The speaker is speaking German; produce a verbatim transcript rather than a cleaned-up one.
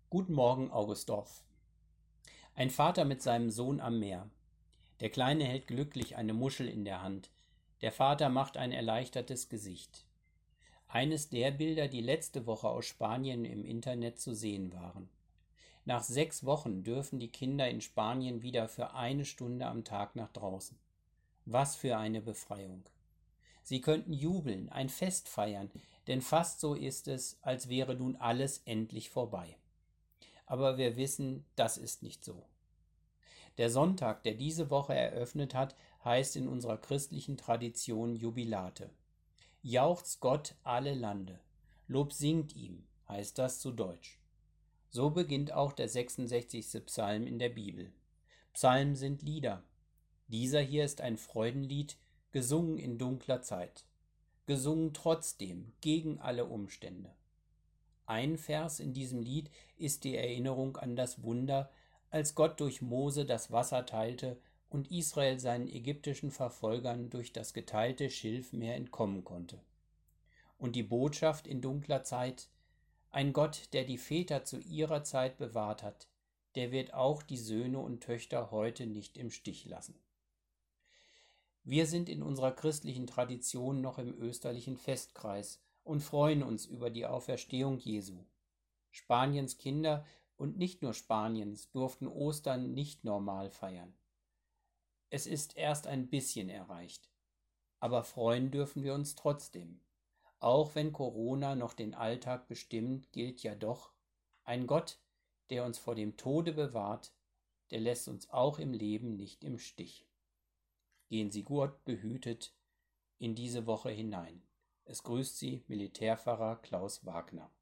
Guten Morgen, Augustdorf. Ein Vater mit seinem Sohn am Meer. Der Kleine hält glücklich eine Muschel in der Hand. Der Vater macht ein erleichtertes Gesicht. Eines der Bilder, die letzte Woche aus Spanien im Internet zu sehen waren. Nach sechs Wochen dürfen die Kinder in Spanien wieder für eine Stunde am Tag nach draußen. Was für eine Befreiung. Sie könnten jubeln, ein Fest feiern, denn fast so ist es, als wäre nun alles endlich vorbei. Aber wir wissen, das ist nicht so. Der Sonntag, der diese Woche eröffnet hat, heißt in unserer christlichen Tradition Jubilate. Jauchzt Gott alle Lande, Lob singt ihm, heißt das zu Deutsch. So beginnt auch der sechsundsechzigste Psalm in der Bibel. Psalmen sind Lieder. Dieser hier ist ein Freudenlied, gesungen in dunkler Zeit. Gesungen trotzdem, gegen alle Umstände. Ein Vers in diesem Lied ist die Erinnerung an das Wunder, als Gott durch Mose das Wasser teilte und Israel seinen ägyptischen Verfolgern durch das geteilte Schilfmeer entkommen konnte. Und die Botschaft in dunkler Zeit: Ein Gott, der die Väter zu ihrer Zeit bewahrt hat, der wird auch die Söhne und Töchter heute nicht im Stich lassen. Wir sind in unserer christlichen Tradition noch im österlichen Festkreis und freuen uns über die Auferstehung Jesu. Spaniens Kinder und nicht nur Spaniens durften Ostern nicht normal feiern. Es ist erst ein bisschen erreicht, aber freuen dürfen wir uns trotzdem. Auch wenn Corona noch den Alltag bestimmt, gilt ja doch: Ein Gott, der uns vor dem Tode bewahrt, der lässt uns auch im Leben nicht im Stich. Gehen Sie gut behütet in diese Woche hinein. Es grüßt Sie Militärpfarrer Klaus Wagner.